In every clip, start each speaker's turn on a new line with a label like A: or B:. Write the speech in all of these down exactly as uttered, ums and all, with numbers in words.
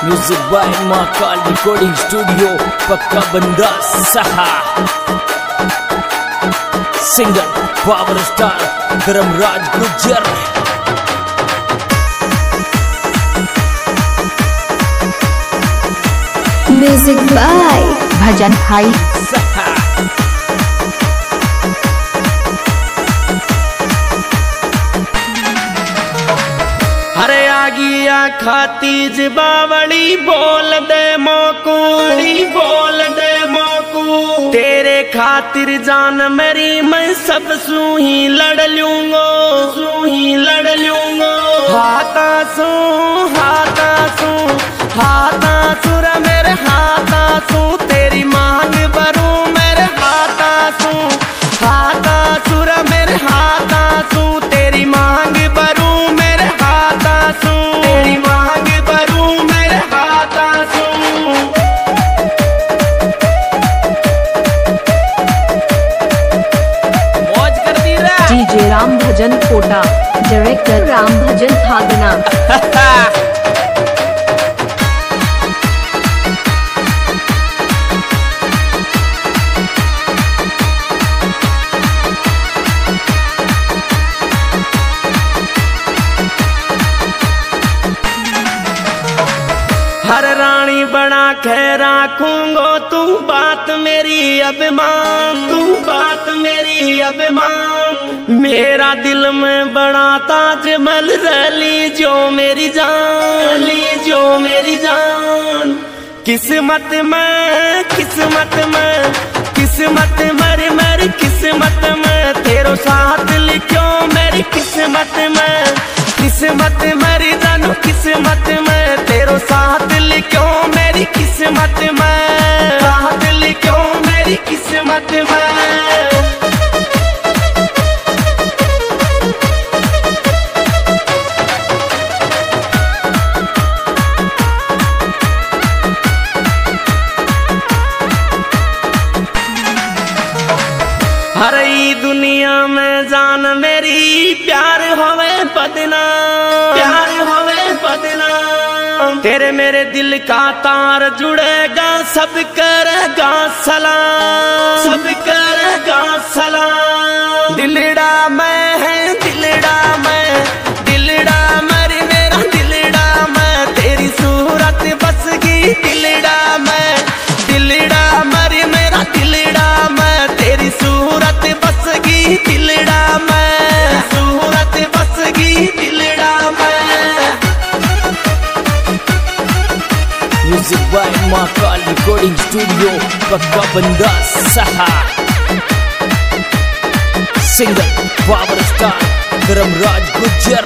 A: Music by Mahakal recording studio पक्का बंदा सहा। Singer power star Dharmraj Gurjar.
B: Music by
C: भजन भाई
A: सहा।
D: हरे आगिया खाती बावली बोल दे मोकू बोल दे मोकू तेरे खातिर जान मेरी मैं सब सू ही लड़ लूंगो सू ही लड़ लूंगो हाथा सू हाथा सू हाथा सुर मेरे हाथा सू तेरी मांग भरू मेरे हाथा सू हाथा सुर मेरे हाथा सू तेरी मांग भरू मेरे हाथा सू तेरी मांग भरू मेरे हाथा सू। मौज कर दी रे
C: डीजे राम भजन कोटा डायरेक्टर राम भजन थागना।
D: हर रानी बना के राखूंगो तू बात मेरी अभिमान तू बात मेरी अभिमान मेरा दिल में बड़ा ताजमहल रली जो मेरी जान ली जो मेरी जान किस्मत में किस्मत में किस्मत मेरी मेरी किस्मत में तेरो साथ लिखो मेरी किस्मत में किस्मत मेरी जानू किस्मत में तेरो साथ लिखो मेरी किस्मत में साथ लिखो मेरी किस्मत में। हर ई दुनिया में जान मेरी प्यार होवे बदना प्यार होवे बदना तेरे मेरे दिल का तार जुड़ेगा सब करेगा सलाम सब करेगा सलाम। दिलड़ा मैं है दिलड़ा मैं दिलड़ा मर मेरा दिलड़ा मैं तेरी सूरत बस गई दिलड़ा मैं दिलड़ा मर मेरा दिलड़ा मैं तेरी सूरत बस गई दिलड़ा मैं सूरत बस गई दिलड़ा मैं।
A: Music by Mahakal recording studio पक्का बंदा सहा। Singer power star Dharmraj Gurjar.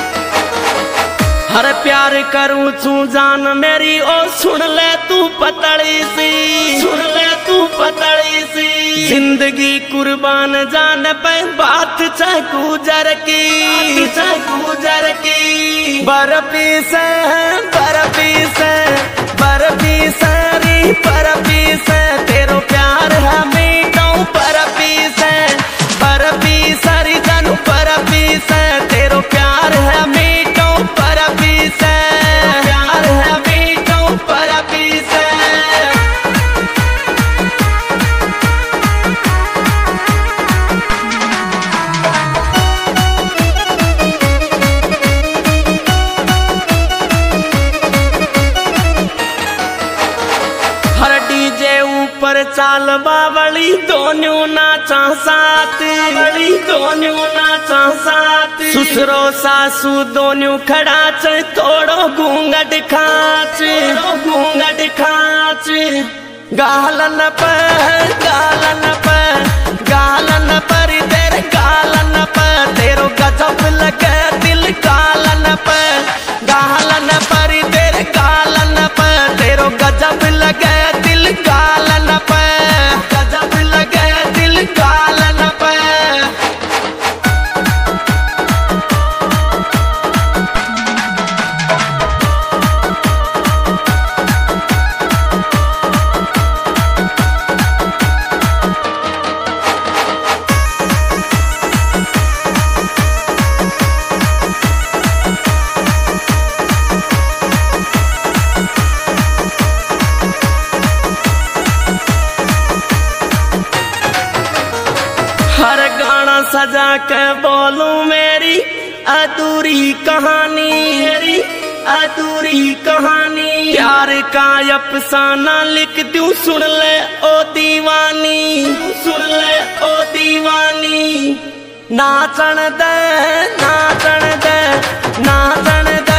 D: हर प्यार करूं तू जान मेरी ओ सुन ले तू पतली सी सुन ले तू पतली सी जिंदगी कुर्बान जान पे बात चाहे गुजर की चाहे गुजर की बर्फी से बर्फी से बर्फी से री बर्फी से तेरो प्यार है मीठो बर्फी से बर्फी सारी जानू बर्फी से तेरो प्यार है मीठो बर्फी से प्यार है मीठो बर्फी से। हर डीजे ऊपर चाल बावली दोनों नाचा साथ बावली दोनों नाचा साथ ससुरो सासू दोनों खड़ा च थोड़ो घूंघट खाच घूंघट खाच गालन पर गालन पर गालन पर तेरे गालन पर तेरो गजब लगे दिल गालन पर गालन पर तेरे गालन पर तेरो गजब लगे दिल गालन पर गजब लगे दिल गालन पर। जाके बोलूं मेरी अधूरी कहानी, मेरी अधूरी कहानी। प्यार का अफसाना लिख दूं, सुन ले ओ दीवानी, सुन ले ओ दीवानी। नाचण दे नाचण दे नाचण दे